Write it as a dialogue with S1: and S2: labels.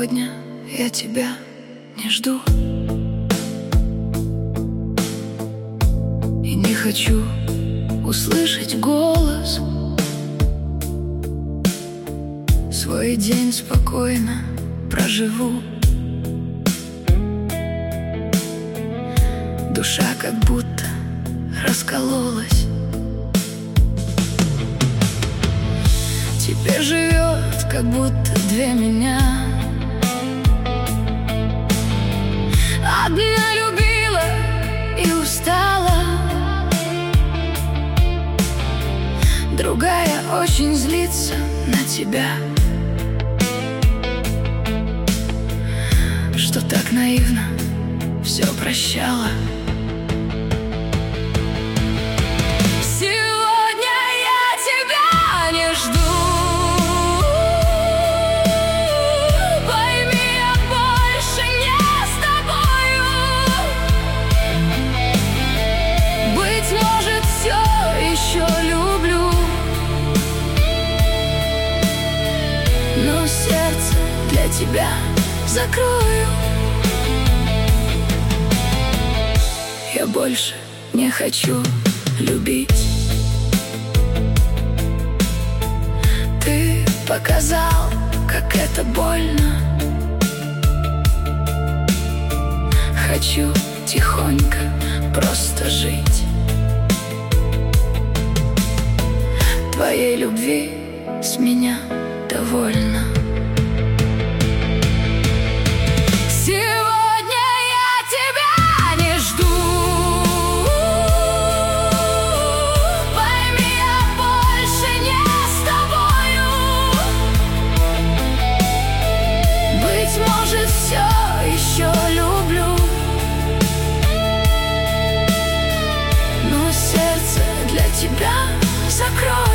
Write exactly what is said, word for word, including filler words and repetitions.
S1: Сегодня я тебя не жду и не хочу услышать голос. Свой день спокойно проживу. Душа как будто раскололась. Теперь живет как будто две меня. Одна любила и устала, другая очень злится на тебя, что так наивно все прощала. Сегодня я тебя не жду. Пойми, я больше не с тобою. Быть может, все еще люблю, но сердце для тебя закрою. Я больше не хочу любить. Ты показал, как это больно. Хочу тихонько просто жить. Твоей любви с меня довольно. Может, все еще люблю, но сердце для тебя закрою.